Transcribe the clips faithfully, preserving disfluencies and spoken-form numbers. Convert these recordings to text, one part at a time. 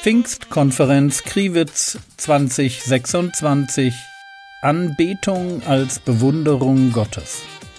Pfingstkonferenz Kriwitz zwanzig sechsundzwanzig. Anbetung als Bewunderung Gottes.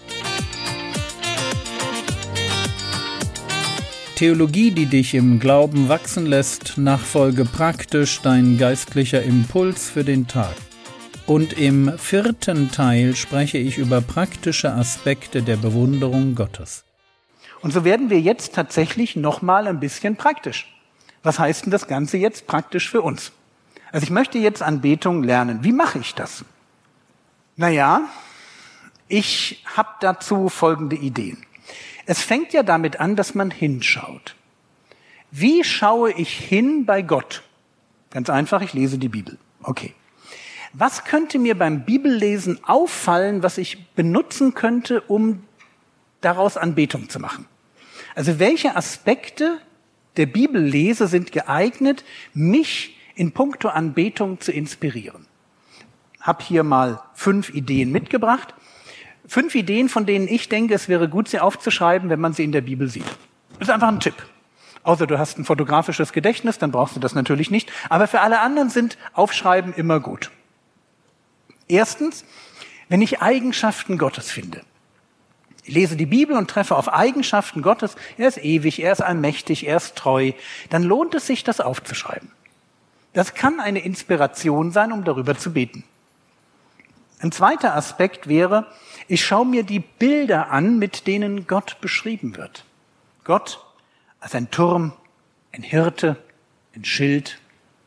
Theologie, die dich im Glauben wachsen lässt, nachfolge praktisch dein geistlicher Impuls für den Tag. Und im vierten Teil spreche ich über praktische Aspekte der Bewunderung Gottes. Und so werden wir jetzt tatsächlich nochmal ein bisschen praktisch. Was heißt denn das Ganze jetzt praktisch für uns? Also ich möchte jetzt Anbetung lernen. Wie mache ich das? Naja, ich habe dazu folgende Ideen. Es fängt ja damit an, dass man hinschaut. Wie schaue ich hin bei Gott? Ganz einfach, ich lese die Bibel. Okay. Was könnte mir beim Bibellesen auffallen, was ich benutzen könnte, um daraus Anbetung zu machen? Also welche Aspekte der Bibellese sind geeignet, mich in puncto Anbetung zu inspirieren? Hab hier mal fünf Ideen mitgebracht. Fünf Ideen, von denen ich denke, es wäre gut, sie aufzuschreiben, wenn man sie in der Bibel sieht. Das ist einfach ein Tipp. Außer du hast ein fotografisches Gedächtnis, dann brauchst du das natürlich nicht. Aber für alle anderen sind Aufschreiben immer gut. Erstens, wenn ich Eigenschaften Gottes finde. Ich lese die Bibel und treffe auf Eigenschaften Gottes. Er ist ewig, er ist allmächtig, er ist treu. Dann lohnt es sich, das aufzuschreiben. Das kann eine Inspiration sein, um darüber zu beten. Ein zweiter Aspekt wäre, ich schaue mir die Bilder an, mit denen Gott beschrieben wird. Gott als ein Turm, ein Hirte, ein Schild.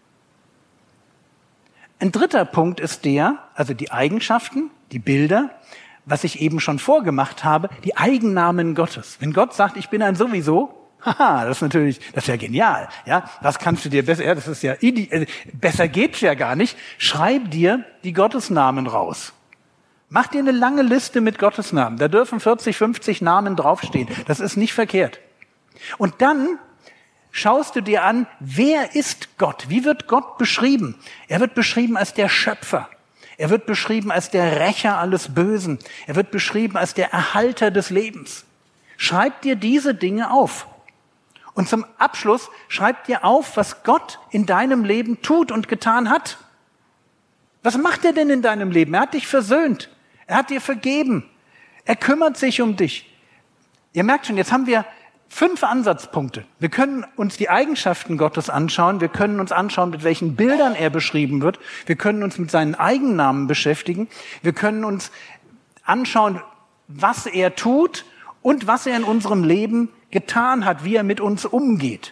Ein dritter Punkt ist der, also die Eigenschaften, die Bilder, was ich eben schon vorgemacht habe, die Eigennamen Gottes. Wenn Gott sagt, ich bin ein Sowieso, haha, das ist natürlich, das ist ja genial, ja. Was kannst du dir besser, ja, das ist ja, ide- besser geht's ja gar nicht. Schreib dir die Gottesnamen raus. Mach dir eine lange Liste mit Gottesnamen. Da dürfen vierzig, fünfzig Namen draufstehen. Das ist nicht verkehrt. Und dann schaust du dir an, wer ist Gott? Wie wird Gott beschrieben? Er wird beschrieben als der Schöpfer. Er wird beschrieben als der Rächer alles Bösen. Er wird beschrieben als der Erhalter des Lebens. Schreib dir diese Dinge auf. Und zum Abschluss schreib dir auf, was Gott in deinem Leben tut und getan hat. Was macht er denn in deinem Leben? Er hat dich versöhnt. Er hat dir vergeben. Er kümmert sich um dich. Ihr merkt schon, jetzt haben wir fünf Ansatzpunkte. Wir können uns die Eigenschaften Gottes anschauen. Wir können uns anschauen, mit welchen Bildern er beschrieben wird. Wir können uns mit seinen Eigennamen beschäftigen. Wir können uns anschauen, was er tut und was er in unserem Leben getan hat, wie er mit uns umgeht.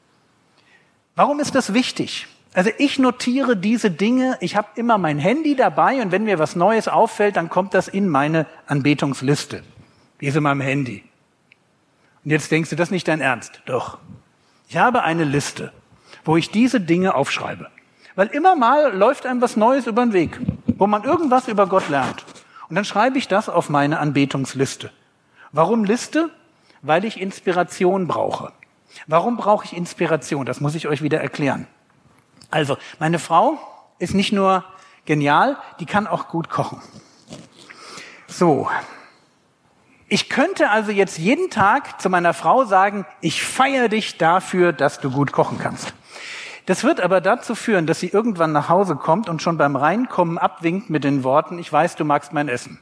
Warum ist das wichtig? Also ich notiere diese Dinge. Ich habe immer mein Handy dabei und wenn mir was Neues auffällt, dann kommt das in meine Anbetungsliste. Die ist in meinem Handy. Und jetzt denkst du, das ist nicht dein Ernst. Doch. Ich habe eine Liste, wo ich diese Dinge aufschreibe. Weil immer mal läuft einem was Neues über den Weg, wo man irgendwas über Gott lernt. Und dann schreibe ich das auf meine Anbetungsliste. Warum Liste? Weil ich Inspiration brauche. Warum brauche ich Inspiration? Das muss ich euch wieder erklären. Also, meine Frau ist nicht nur genial, die kann auch gut kochen. So. Ich könnte also jetzt jeden Tag zu meiner Frau sagen, ich feiere dich dafür, dass du gut kochen kannst. Das wird aber dazu führen, dass sie irgendwann nach Hause kommt und schon beim Reinkommen abwinkt mit den Worten, ich weiß, du magst mein Essen.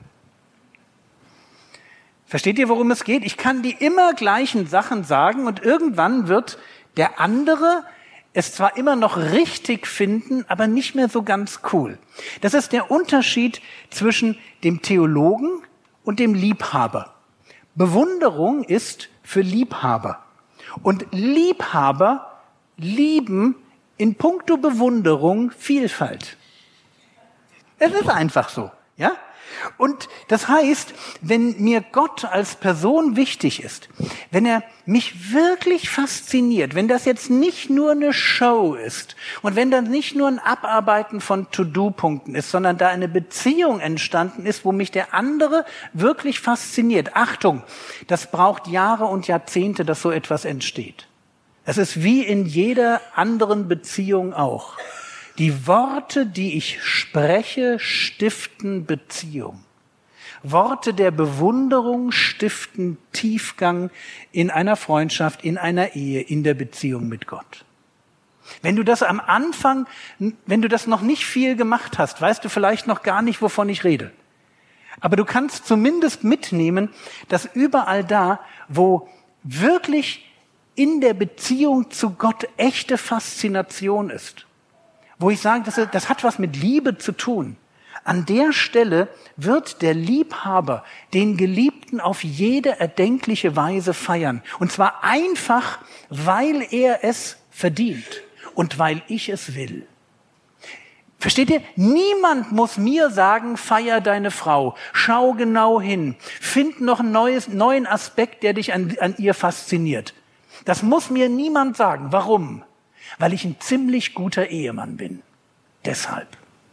Versteht ihr, worum es geht? Ich kann die immer gleichen Sachen sagen und irgendwann wird der andere es zwar immer noch richtig finden, aber nicht mehr so ganz cool. Das ist der Unterschied zwischen dem Theologen und dem Liebhaber. Bewunderung ist für Liebhaber. Und Liebhaber lieben in puncto Bewunderung Vielfalt. Es ist einfach so, ja? Und das heißt, wenn mir Gott als Person wichtig ist, wenn er mich wirklich fasziniert, wenn das jetzt nicht nur eine Show ist und wenn das nicht nur ein Abarbeiten von To-Do-Punkten ist, sondern da eine Beziehung entstanden ist, wo mich der andere wirklich fasziniert. Achtung, das braucht Jahre und Jahrzehnte, dass so etwas entsteht. Es ist wie in jeder anderen Beziehung auch. Die Worte, die ich spreche, stiften Beziehung. Worte der Bewunderung stiften Tiefgang in einer Freundschaft, in einer Ehe, in der Beziehung mit Gott. Wenn du das am Anfang, wenn du das noch nicht viel gemacht hast, weißt du vielleicht noch gar nicht, wovon ich rede. Aber du kannst zumindest mitnehmen, dass überall da, wo wirklich in der Beziehung zu Gott echte Faszination ist, wo ich sage, das, das hat was mit Liebe zu tun, an der Stelle wird der Liebhaber den Geliebten auf jede erdenkliche Weise feiern. Und zwar einfach, weil er es verdient und weil ich es will. Versteht ihr? Niemand muss mir sagen, feier deine Frau, schau genau hin, find noch einen neues, neuen Aspekt, der dich an, an ihr fasziniert. Das muss mir niemand sagen. Warum? Weil ich ein ziemlich guter Ehemann bin. Deshalb.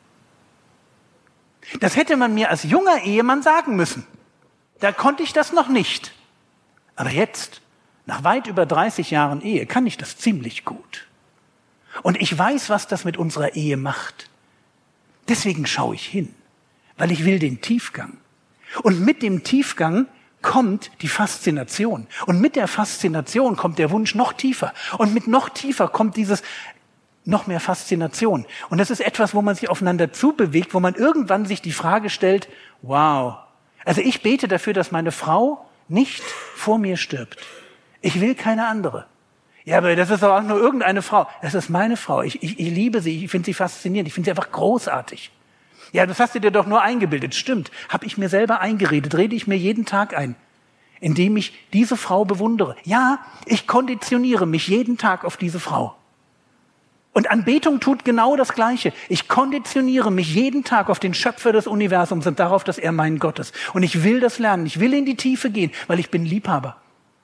Das hätte man mir als junger Ehemann sagen müssen. Da konnte ich das noch nicht. Aber jetzt, nach weit über dreißig Jahren Ehe, kann ich das ziemlich gut. Und ich weiß, was das mit unserer Ehe macht. Deswegen schaue ich hin, weil ich will den Tiefgang. Und mit dem Tiefgang kommt die Faszination. Und mit der Faszination kommt der Wunsch noch tiefer. Und mit noch tiefer kommt dieses noch mehr Faszination. Und das ist etwas, wo man sich aufeinander zubewegt, wo man irgendwann sich die Frage stellt, wow, also ich bete dafür, dass meine Frau nicht vor mir stirbt. Ich will keine andere. Ja, aber das ist doch auch nur irgendeine Frau. Das ist meine Frau. Ich, ich, ich liebe sie, ich finde sie faszinierend, ich finde sie einfach großartig. Ja, das hast du dir doch nur eingebildet. Stimmt, habe ich mir selber eingeredet, rede ich mir jeden Tag ein, indem ich diese Frau bewundere. Ja, ich konditioniere mich jeden Tag auf diese Frau. Und Anbetung tut genau das Gleiche. Ich konditioniere mich jeden Tag auf den Schöpfer des Universums und darauf, dass er mein Gott ist. Und ich will das lernen. Ich will in die Tiefe gehen, weil ich bin Liebhaber.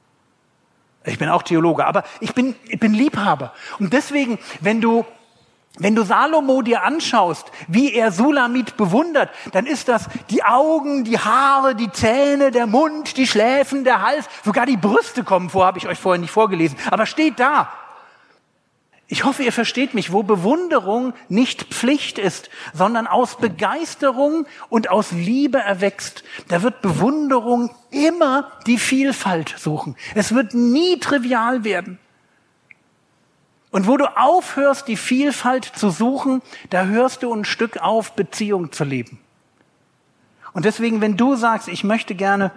Ich bin auch Theologe, aber ich bin, ich bin Liebhaber. Und deswegen, wenn du, wenn du Salomo dir anschaust, wie er Sulamit bewundert, dann ist das die Augen, die Haare, die Zähne, der Mund, die Schläfen, der Hals, sogar die Brüste kommen vor, habe ich euch vorher nicht vorgelesen, aber steht da. Ich hoffe, ihr versteht mich, wo Bewunderung nicht Pflicht ist, sondern aus Begeisterung und aus Liebe erwächst. Da wird Bewunderung immer die Vielfalt suchen. Es wird nie trivial werden. Und wo du aufhörst, die Vielfalt zu suchen, da hörst du ein Stück auf, Beziehung zu leben. Und deswegen, wenn du sagst, ich möchte gerne,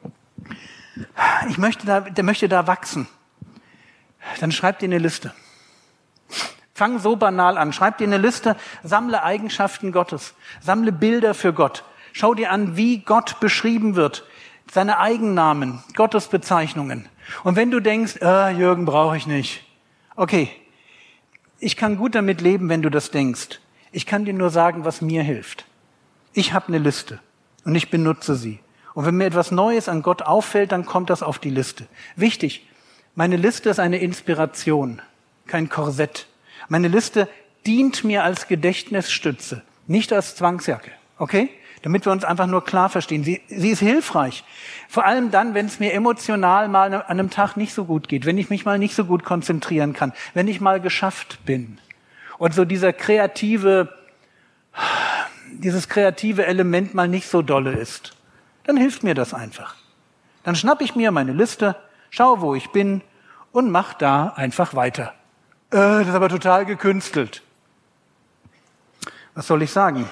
ich möchte da, der möchte da wachsen, dann schreib dir eine Liste. Fang so banal an. Schreib dir eine Liste, sammle Eigenschaften Gottes, sammle Bilder für Gott. Schau dir an, wie Gott beschrieben wird, seine Eigennamen, Gottesbezeichnungen. Und wenn du denkst, äh, Jürgen, brauche ich nicht. Okay, ich kann gut damit leben, wenn du das denkst. Ich kann dir nur sagen, was mir hilft. Ich habe eine Liste und ich benutze sie. Und wenn mir etwas Neues an Gott auffällt, dann kommt das auf die Liste. Wichtig, meine Liste ist eine Inspiration, kein Korsett. Meine Liste dient mir als Gedächtnisstütze, nicht als Zwangsjacke, okay? Damit wir uns einfach nur klar verstehen. Sie, sie ist hilfreich. Vor allem dann, wenn es mir emotional mal an einem Tag nicht so gut geht, wenn ich mich mal nicht so gut konzentrieren kann, wenn ich mal geschafft bin. Und so dieser kreative, dieses kreative Element mal nicht so dolle ist. Dann hilft mir das einfach. Dann schnapp ich mir meine Liste, schau, wo ich bin und mach da einfach weiter. Äh, das ist aber total gekünstelt. Was soll ich sagen?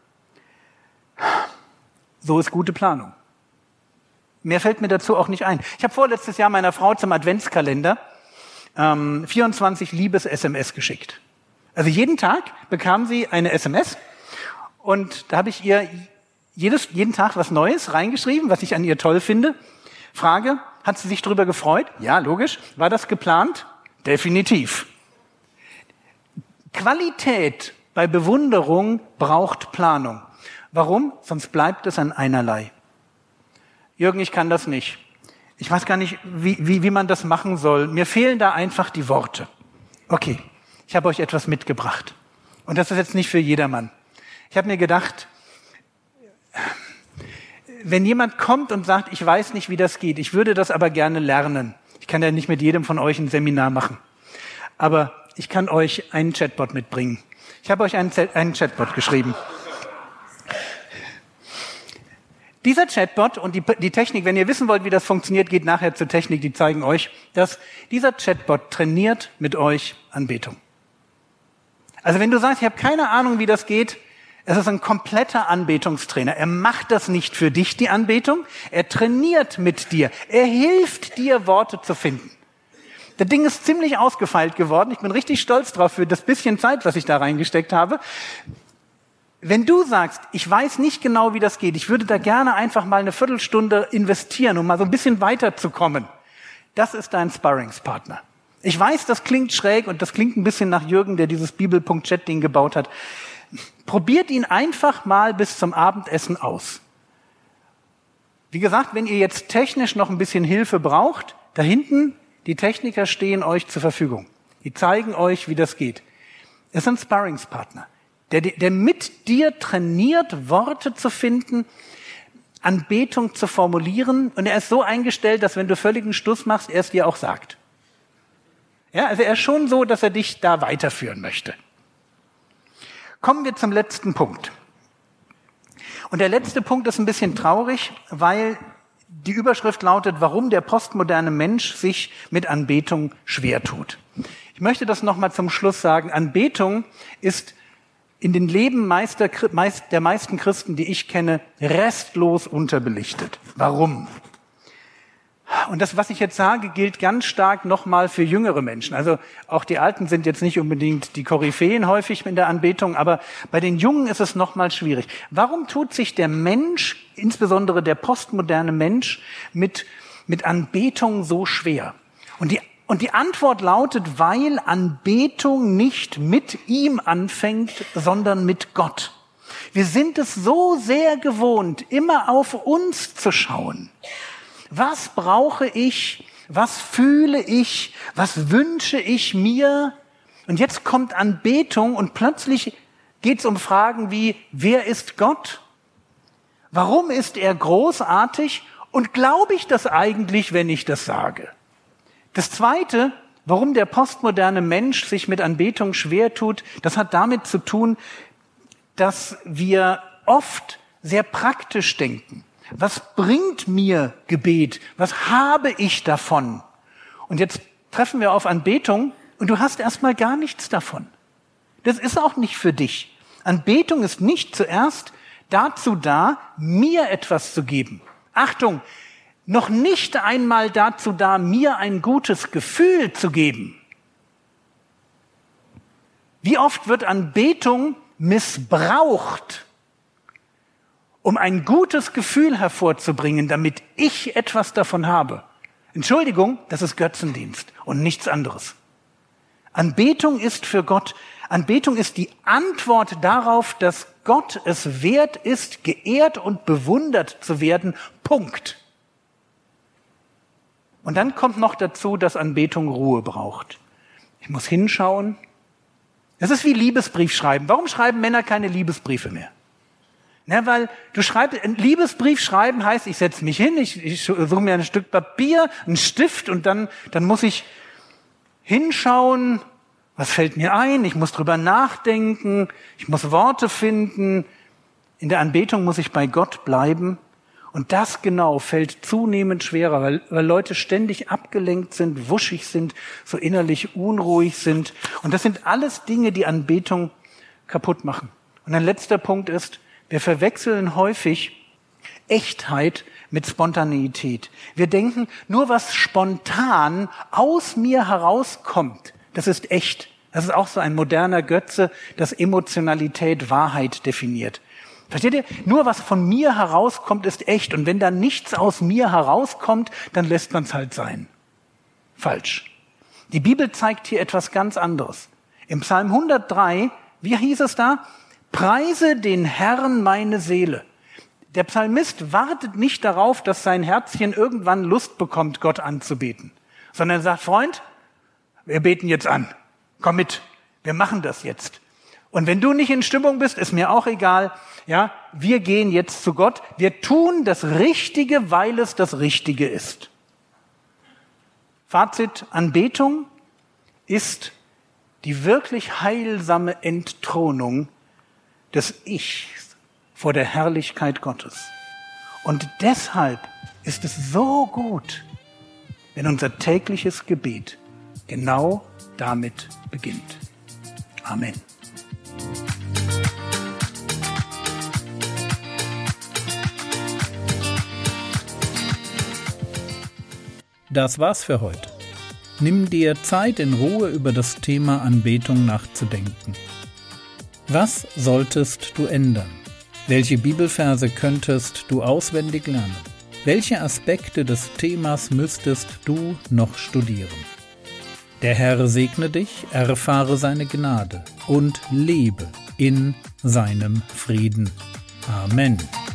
So ist gute Planung. Mehr fällt mir dazu auch nicht ein. Ich habe vorletztes Jahr meiner Frau zum Adventskalender ähm, vierundzwanzig Liebes-S M S geschickt. Also jeden Tag bekam sie eine S M S und da habe ich ihr jedes, jeden Tag was Neues reingeschrieben, was ich an ihr toll finde. Frage, hat sie sich darüber gefreut? Ja, logisch. War das geplant? Definitiv. Qualität bei Bewunderung braucht Planung. Warum? Sonst bleibt es an einerlei. Jürgen, ich kann das nicht. Ich weiß gar nicht, wie, wie, wie man das machen soll. Mir fehlen da einfach die Worte. Okay, ich habe euch etwas mitgebracht. Und das ist jetzt nicht für jedermann. Ich habe mir gedacht, wenn jemand kommt und sagt, ich weiß nicht, wie das geht, ich würde das aber gerne lernen. Ich kann ja nicht mit jedem von euch ein Seminar machen. Aber ich kann euch einen Chatbot mitbringen. Ich habe euch einen, einen Chatbot geschrieben. Dieser Chatbot und die, die Technik, wenn ihr wissen wollt, wie das funktioniert, geht nachher zur Technik, die zeigen euch, dass dieser Chatbot trainiert mit euch Anbetung. Also wenn du sagst, ich habe keine Ahnung, wie das geht, es ist ein kompletter Anbetungstrainer. Er macht das nicht für dich, die Anbetung. Er trainiert mit dir. Er hilft dir, Worte zu finden. Das Ding ist ziemlich ausgefeilt geworden. Ich bin richtig stolz drauf für das bisschen Zeit, was ich da reingesteckt habe. Wenn du sagst, ich weiß nicht genau, wie das geht, ich würde da gerne einfach mal eine Viertelstunde investieren, um mal so ein bisschen weiterzukommen. Das ist dein Sparringspartner. Ich weiß, das klingt schräg und das klingt ein bisschen nach Jürgen, der dieses Bibel.chat-Ding gebaut hat. Probiert ihn einfach mal bis zum Abendessen aus. Wie gesagt, wenn ihr jetzt technisch noch ein bisschen Hilfe braucht, da hinten, die Techniker stehen euch zur Verfügung. Die zeigen euch, wie das geht. Es sind Sparringspartner, der, der mit dir trainiert, Worte zu finden, Anbetung zu formulieren. Und er ist so eingestellt, dass wenn du völligen Stuss machst, er es dir auch sagt. Ja, also er ist schon so, dass er dich da weiterführen möchte. Kommen wir zum letzten Punkt. Und der letzte Punkt ist ein bisschen traurig, weil die Überschrift lautet, warum der postmoderne Mensch sich mit Anbetung schwer tut. Ich möchte das nochmal zum Schluss sagen. Anbetung ist in den Leben meister, meist, der meisten Christen, die ich kenne, restlos unterbelichtet. Warum? Und das, was ich jetzt sage, gilt ganz stark nochmal für jüngere Menschen. Also auch die Alten sind jetzt nicht unbedingt die Koryphäen häufig in der Anbetung, aber bei den Jungen ist es nochmal schwierig. Warum tut sich der Mensch, insbesondere der postmoderne Mensch, mit, mit Anbetung so schwer? Und die, und die Antwort lautet, weil Anbetung nicht mit ihm anfängt, sondern mit Gott. Wir sind es so sehr gewohnt, immer auf uns zu schauen. Was brauche ich? Was fühle ich? Was wünsche ich mir? Und jetzt kommt Anbetung und plötzlich geht es um Fragen wie, wer ist Gott? Warum ist er großartig? Und glaube ich das eigentlich, wenn ich das sage? Das Zweite, warum der postmoderne Mensch sich mit Anbetung schwer tut, das hat damit zu tun, dass wir oft sehr praktisch denken. Was bringt mir Gebet? Was habe ich davon? Und jetzt treffen wir auf Anbetung und du hast erstmal gar nichts davon. Das ist auch nicht für dich. Anbetung ist nicht zuerst dazu da, mir etwas zu geben. Achtung, noch nicht einmal dazu da, mir ein gutes Gefühl zu geben. Wie oft wird Anbetung missbraucht, um ein gutes Gefühl hervorzubringen, damit ich etwas davon habe. Entschuldigung, das ist Götzendienst und nichts anderes. Anbetung ist für Gott, Anbetung ist die Antwort darauf, dass Gott es wert ist, geehrt und bewundert zu werden. Punkt. Und dann kommt noch dazu, dass Anbetung Ruhe braucht. Ich muss hinschauen. Das ist wie Liebesbrief schreiben. Warum schreiben Männer keine Liebesbriefe mehr? Ja, weil du schreibst, ein Liebesbrief schreiben heißt, ich setze mich hin, ich, ich suche mir ein Stück Papier, einen Stift und dann, dann muss ich hinschauen, was fällt mir ein, ich muss drüber nachdenken, ich muss Worte finden. In der Anbetung muss ich bei Gott bleiben. Und das genau fällt zunehmend schwerer, weil, weil Leute ständig abgelenkt sind, wuschig sind, so innerlich unruhig sind. Und das sind alles Dinge, die Anbetung kaputt machen. Und ein letzter Punkt ist, wir verwechseln häufig Echtheit mit Spontaneität. Wir denken, nur was spontan aus mir herauskommt, das ist echt. Das ist auch so ein moderner Götze, das Emotionalität Wahrheit definiert. Versteht ihr? Nur was von mir herauskommt, ist echt. Und wenn da nichts aus mir herauskommt, dann lässt man es halt sein. Falsch. Die Bibel zeigt hier etwas ganz anderes. Im Psalm hundertdrei, wie hieß es da? Preise den Herrn meine Seele. Der Psalmist wartet nicht darauf, dass sein Herzchen irgendwann Lust bekommt, Gott anzubeten, sondern er sagt, Freund, wir beten jetzt an. Komm mit, wir machen das jetzt. Und wenn du nicht in Stimmung bist, ist mir auch egal. Ja, wir gehen jetzt zu Gott. Wir tun das Richtige, weil es das Richtige ist. Fazit, Anbetung ist die wirklich heilsame Entthronung des Ichs vor der Herrlichkeit Gottes. Und deshalb ist es so gut, wenn unser tägliches Gebet genau damit beginnt. Amen. Das war's für heute. Nimm dir Zeit, in Ruhe über das Thema Anbetung nachzudenken. Was solltest du ändern? Welche Bibelverse könntest du auswendig lernen? Welche Aspekte des Themas müsstest du noch studieren? Der Herr segne dich, erfahre seine Gnade und lebe in seinem Frieden. Amen.